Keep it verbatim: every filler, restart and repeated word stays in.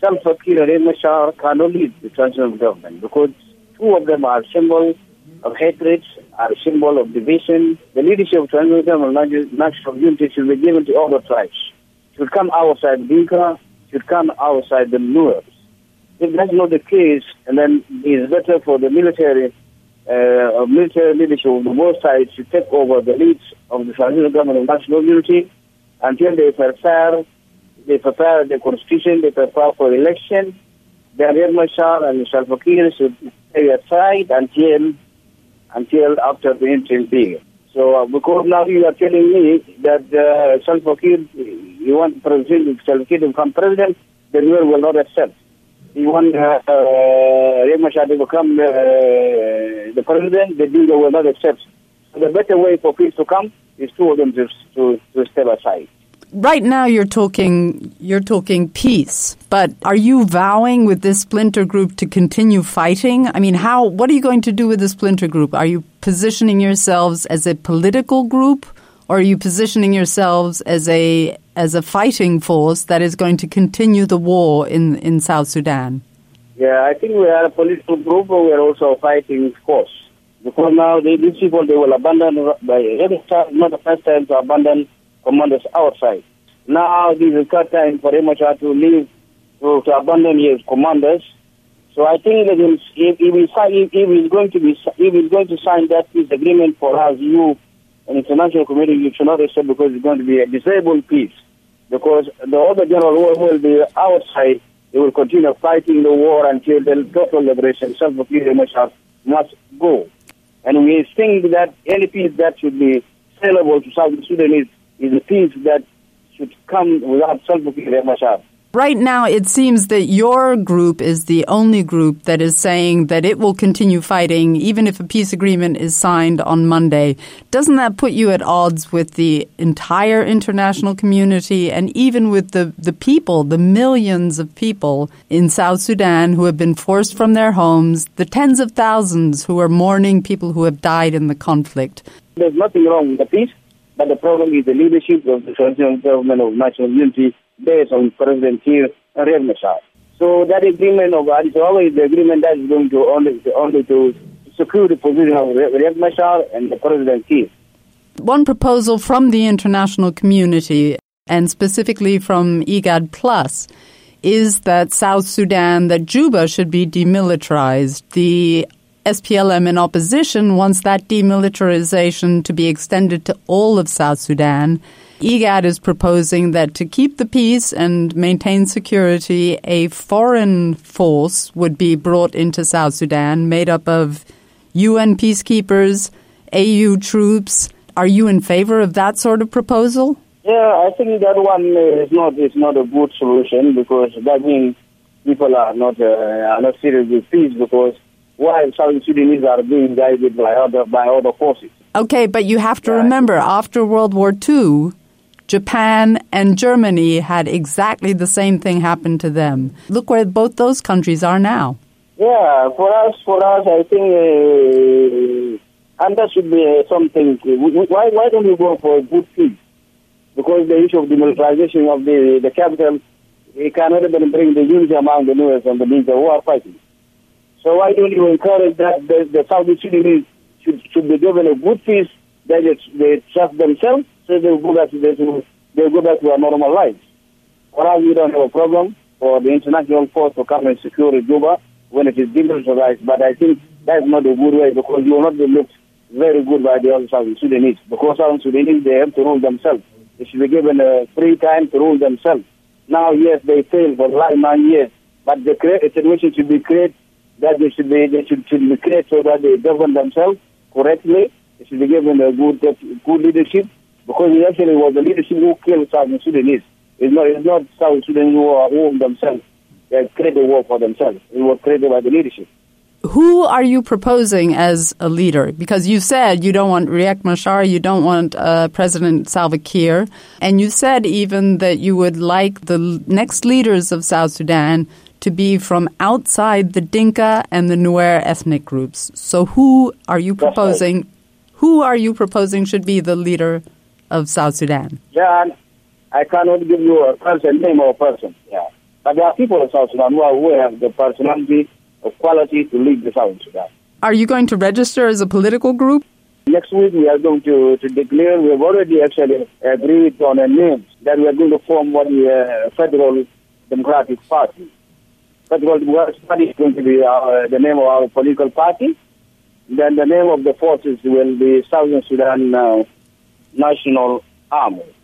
Salva Kiir and Riek Machar cannot lead the transitional government because two of them are symbols of hatred, are a symbol of division. The leadership of transitional government, national unity, should be given to all the tribes. Should come outside Dinka, should come outside the Nuers. If that's not the case, and then it's better for the military, uh, military leadership of the both sides to take over the leads of the transitional government of national unity until they prepare, they prepare the constitution, they prepare for election. Then Riek Machar and Salva Kiir should stay aside until until after the interim period. So uh, because now you are telling me that uh, Salva Kiir, you want President Salva Kiir to become president, the Nuer will not accept. You want uh, uh, Riek Machar to become uh, the president, the Dinka will not accept. So the better way for peace to come is two of them to, to, to step aside. Right now you're talking you're talking peace, but are you vowing with this splinter group to continue fighting? I mean, how what are you going to do with the splinter group? Are you positioning yourselves as a political group, or are you positioning yourselves as a as a fighting force that is going to continue the war in, in South Sudan? Yeah, I think we are a political group, but we are also a fighting force. Because now they, these people, they will abandon, by every time, not the first time to abandon commanders outside. Now this is the third time for Riek Machar to leave, to, to abandon his commanders. So I think that if, if, if, if he's going to be, if he's going to sign that peace agreement for us, you and international community, you should not accept because it's going to be a disabled peace. Because the other general war will be outside. They will continue fighting the war until the total liberation. Salva Kiir and Riek Machar must go. And we think that any peace that should be saleable to South Sudan is is a peace that should come without Salva Kiir and Riek Machar. Right now, it seems that your group is the only group that is saying that it will continue fighting even if a peace agreement is signed on Monday. Doesn't that put you at odds with the entire international community and even with the, the people, the millions of people in South Sudan who have been forced from their homes, the tens of thousands who are mourning people who have died in the conflict? There's nothing wrong with the peace, but the problem is the leadership of the transitional government of national unity based on President Kiir and Riek Machar. So that agreement of it's always the agreement that is going to only, only to secure the position of Riek Machar and the President Kiir. One proposal from the international community, and specifically from IGAD Plus, is that South Sudan, that Juba should be demilitarized. The S P L M in opposition wants that demilitarization to be extended to all of South Sudan. IGAD is proposing that to keep the peace and maintain security, a foreign force would be brought into South Sudan made up of U N peacekeepers, A U troops. Are you in favor of that sort of proposal? Yeah, I think that one is not is not a good solution because that means people are not uh, are not serious with peace because while South Sudanese are being guided by other by other forces. Okay, but you have to yeah. remember, after World War Two, Japan and Germany had exactly the same thing happen to them. Look where both those countries are now. Yeah, for us, for us, I think, uh, and that should be uh, something. Why, why don't we go for a good peace? Because the issue of demilitarization of the the capital, it cannot even bring the unity among the Nuers and the Dinka who are fighting. So why don't you encourage that the, the South Sudanese should should be given a good peace that they, they trust themselves? So they'll go back to their, they'll go back to their normal lives. For us, we don't have a problem for the international force to come and secure Juba when it is demilitarized. But I think that's not a good way because you will not be looked very good by the other South Sudanese. Because South Sudanese, they have to rule themselves. They should be given a free time to rule themselves. Now, yes, they failed for like nine years, but the situation should be created that they should be they should, should be created so that they govern themselves correctly. They should be given a good good leadership. Because it actually was the leadership who killed South Sudanese. It's not, it's not South Sudanese who are who themselves. They created the war for themselves. It was created by the leadership. Who are you proposing as a leader? Because you said you don't want Riek Machar, you don't want uh, President Salva Kiir, and you said even that you would like the next leaders of South Sudan to be from outside the Dinka and the Nuer ethnic groups. So who are you proposing? Right. Who are you proposing should be the leader of South Sudan? Yeah, I cannot give you a person, name of a person. Yeah, But there are people in South Sudan who, are, who have the personality of quality to lead the South Sudan. Are you going to register as a political group? Next week we are going to, to declare, we have already actually agreed on a name that we are going to form what the uh, Federal Democratic Party. Federal Democratic Party is going to be our, the name of our political party. Then the name of the forces will be Southern Sudan uh, National Army.